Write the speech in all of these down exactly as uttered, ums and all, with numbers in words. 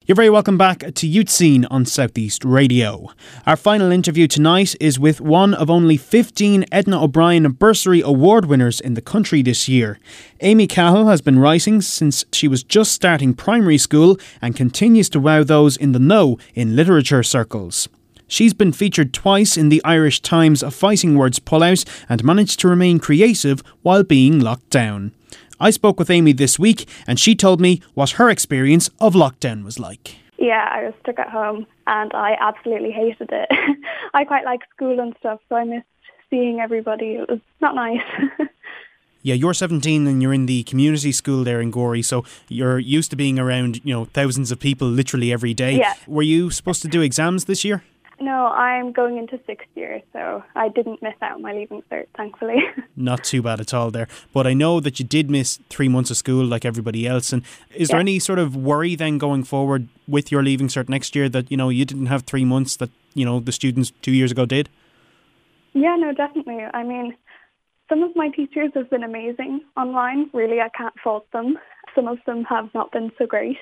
You're very welcome back to Youth Scene on Southeast Radio. Our final interview tonight is with one of only fifteen Edna O'Brien Bursary Award winners in the country this year. Amy Cahill has been writing since she was just starting primary school and continues to wow those in the know in literature circles. She's been featured twice in the Irish Times Fighting Words pullout and managed to remain creative while being locked down. I spoke with Amy this week and she told me what her experience of lockdown was like. Yeah, I was stuck at home and I absolutely hated it. I quite like school and stuff, so I missed seeing everybody. It was not nice. Yeah, you're seventeen and you're in the community school there in Gorey, so you're used to being around, you know, thousands of people literally every day. Yeah. Were you supposed to do exams this year? No, I'm going into sixth year, so I didn't miss out on my leaving cert, thankfully. Not too bad at all there. But I know that you did miss three months of school like everybody else. And is yeah. there any sort of worry then going forward with your leaving cert next year that, you know, you didn't have three months that, you know, the students two years ago did? Yeah, no, definitely. I mean, some of my teachers have been amazing online. Really, I can't fault them. Some of them have not been so great.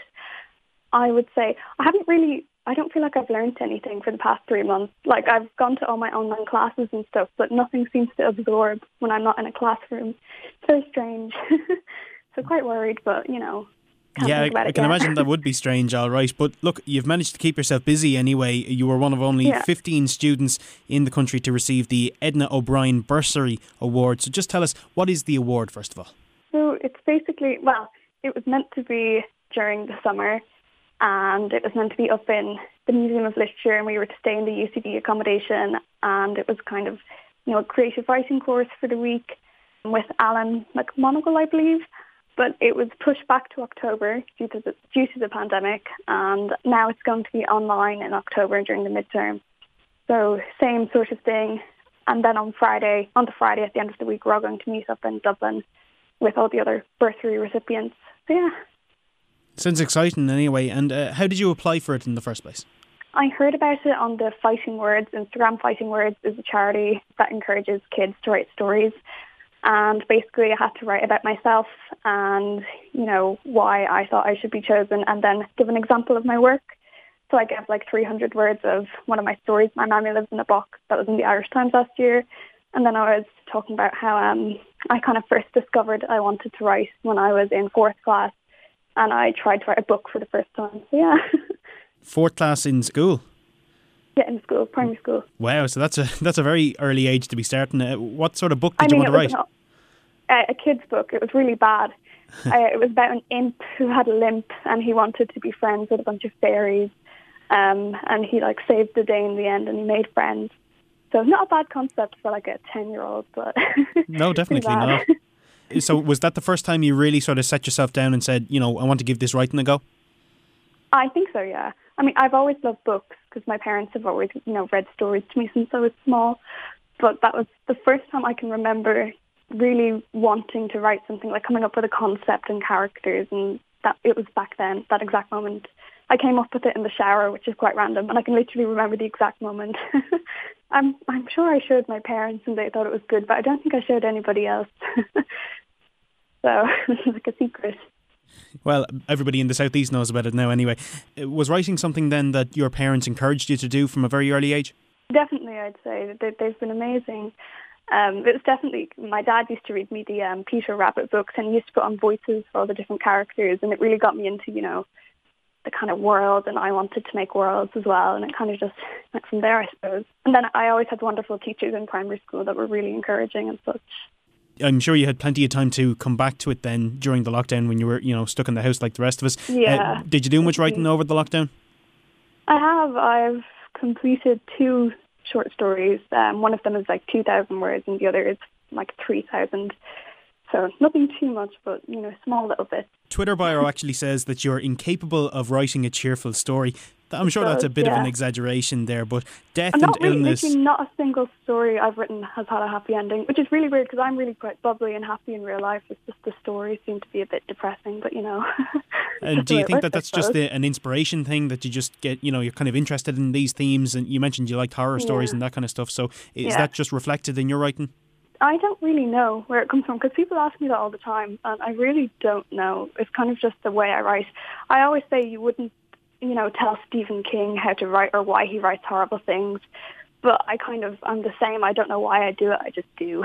I would say I haven't really... I don't feel like I've learned anything for the past three months. Like, I've gone to all my online classes and stuff, but nothing seems to absorb when I'm not in a classroom. It's very strange. So quite worried, but, you know, can't yeah, think about I it can yet. imagine that would be strange, all right. But look, you've managed to keep yourself busy anyway. You were one of only yeah. fifteen students in the country to receive the Edna O'Brien Bursary Award. So just tell us, what is the award, first of all? So it's basically, well, it was meant to be during the summer, and it was meant to be up in the Museum of Literature, and we were to stay in the U C D accommodation, and it was kind of, you know, a creative writing course for the week with Alan McMonagle, I believe, but it was pushed back to October due to the, due to the pandemic, and now it's going to be online in October during the midterm. So same sort of thing, and then on Friday, on the Friday at the end of the week, we're all going to meet up in Dublin with all the other bursary recipients. So yeah. Sounds exciting anyway. And uh, how did you apply for it in the first place? I heard about it on the Fighting Words. Instagram Fighting Words is a charity that encourages kids to write stories. And basically I had to write about myself and, you know, why I thought I should be chosen, and then give an example of my work. So I gave like three hundred words of one of my stories. My mammy lives in a box that was in the Irish Times last year. And then I was talking about how um, I kind of first discovered I wanted to write when I was in fourth class. And I tried to write a book for the first time. So yeah. Fourth class in school? Yeah, in school, primary school. Wow, so that's a that's a very early age to be starting. Uh, what sort of book did I mean, you want to it write? Was a, a kid's book. It was really bad. uh, it was about an imp who had a limp, and he wanted to be friends with a bunch of fairies. Um, and he like saved the day in the end, and he made friends. So not a bad concept for like a ten-year-old, but no, definitely not. So was that the first time you really sort of set yourself down and said, you know, I want to give this writing a go? I think so, yeah. I mean, I've always loved books because my parents have always, you know, read stories to me since I was small. But that was the first time I can remember really wanting to write something, like coming up with a concept and characters. And that it was back then, that exact moment. I came up with it in the shower, which is quite random, and I can literally remember the exact moment. I'm I'm sure I showed my parents and they thought it was good, but I don't think I showed anybody else. So it's like a secret. Well, everybody in the Southeast knows about it now anyway. Was writing something then that your parents encouraged you to do from a very early age? Definitely, I'd say. They, they've been amazing. Um, it was definitely, my dad used to read me the um, Peter Rabbit books, and he used to put on voices for all the different characters, and it really got me into, you know, the kind of world, and I wanted to make worlds as well, and it kind of just went from there, I suppose. And then I always had wonderful teachers in primary school that were really encouraging and such. I'm sure you had plenty of time to come back to it then during the lockdown when you were, you know, stuck in the house like the rest of us. Yeah. Uh, did you do much writing over the lockdown? I have. I've completed two short stories. Um, one of them is like two thousand words and the other is like three thousand. So nothing too much, but, you know, small little bits. Twitter bio actually says that you're incapable of writing a cheerful story. I'm sure that's a bit yeah. of an exaggeration there, but death I'm and not really, illness... Literally not a single story I've written has had a happy ending, which is really weird because I'm really quite bubbly and happy in real life. It's just the stories seem to be a bit depressing, but, you know... And do you think that that's just a, an inspiration thing, that you just get, you know, you're kind of interested in these themes, and you mentioned you liked horror stories yeah. and that kind of stuff, so is yeah. that just reflected in your writing? I don't really know where it comes from because people ask me that all the time, and I really don't know. It's kind of just the way I write. I always say you wouldn't you know, tell Stephen King how to write or why he writes horrible things. But I kind of, I'm the same. I don't know why I do it. I just do.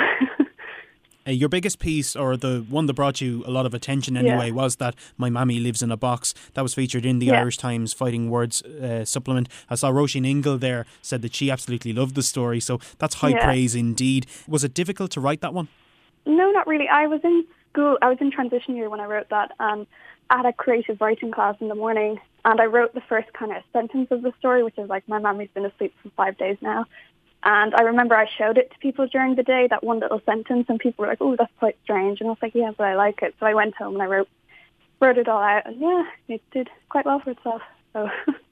Uh, your biggest piece, or the one that brought you a lot of attention anyway, yeah. was that My Mammy Lives in a Box. That was featured in the yeah. Irish Times Fighting Words uh, supplement. I saw Roisin Ingle there said that she absolutely loved the story, so that's high yeah. praise indeed. Was it difficult to write that one? No, not really. I was in school, I was in transition year when I wrote that. Um, I had a creative writing class in the morning, and I wrote the first kind of sentence of the story, which is like, my mammy's been asleep for five days now. And I remember I showed it to people during the day, that one little sentence, and people were like, oh, that's quite strange. And I was like, yeah, but I like it. So I went home and I wrote wrote it all out. And yeah, it did quite well for itself. So.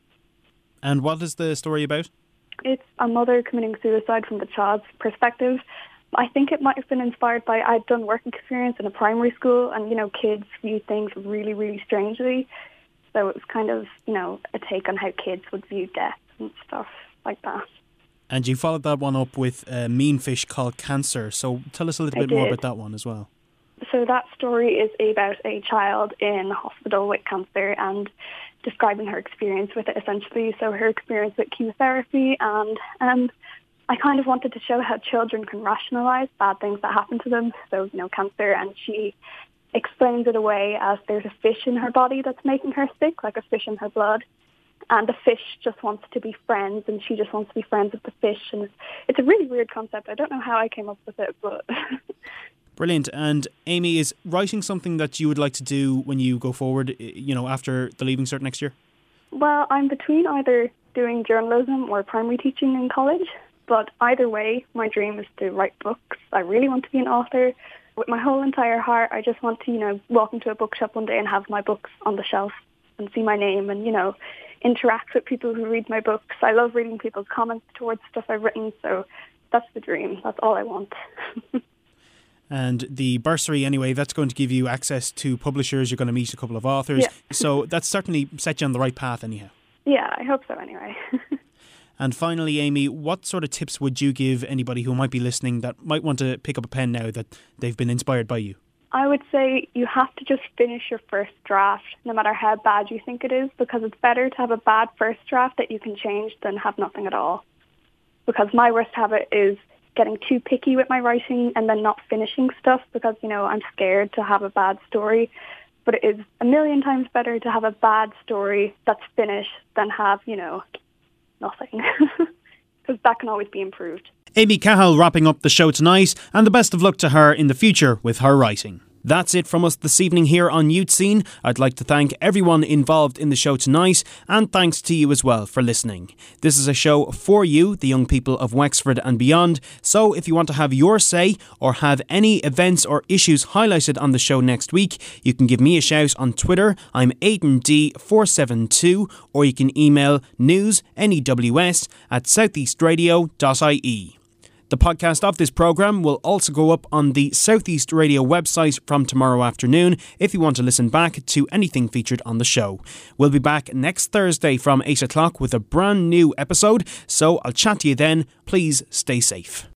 And what is the story about? It's a mother committing suicide from the child's perspective. I think it might have been inspired by, I'd done work experience in a primary school, and, you know, kids view things really, really strangely. So it was kind of, you know, a take on how kids would view death and stuff like that. And you followed that one up with a mean fish called Cancer. So tell us a little I bit did. more about that one as well. So that story is about a child in hospital with cancer and describing her experience with it, essentially. So her experience with chemotherapy, and um, I kind of wanted to show how children can rationalise bad things that happen to them. So, you know, cancer, and she explains it away as there's a fish in her body that's making her sick, like a fish in her blood. And the fish just wants to be friends, and she just wants to be friends with the fish. And it's, it's a really weird concept. I don't know how I came up with it, but... Brilliant. And Amy, is writing something that you would like to do when you go forward, you know, after the Leaving Cert next year? Well, I'm between either doing journalism or primary teaching in college. But either way, my dream is to write books. I really want to be an author. With my whole entire heart, I just want to, you know, walk into a bookshop one day and have my books on the shelf and see my name and, you know, interact with people who read my books. I love reading people's comments towards stuff I've written, so that's the dream. That's all I want. And the bursary, anyway, that's going to give you access to publishers. You're going to meet a couple of authors. Yeah. So that's certainly set you on the right path anyhow. Yeah, I hope so anyway. And finally, Amy, what sort of tips would you give anybody who might be listening that might want to pick up a pen now that they've been inspired by you? I would say you have to just finish your first draft, no matter how bad you think it is, because it's better to have a bad first draft that you can change than have nothing at all. Because my worst habit is getting too picky with my writing and then not finishing stuff because, you know, I'm scared to have a bad story. But it is a million times better to have a bad story that's finished than have, you know, nothing. Because that can always be improved. Amy Cahill wrapping up the show tonight, and the best of luck to her in the future with her writing. That's it from us this evening here on Youth Scene. I'd like to thank everyone involved in the show tonight, and thanks to you as well for listening. This is a show for you, the young people of Wexford and beyond, so if you want to have your say or have any events or issues highlighted on the show next week, you can give me a shout on Twitter. I'm Aidan D four seven two, or you can email news, N E W S, at southeastradio dot I E. The podcast of this programme will also go up on the Southeast Radio website from tomorrow afternoon if you want to listen back to anything featured on the show. We'll be back next Thursday from eight o'clock with a brand new episode, so I'll chat to you then. Please stay safe.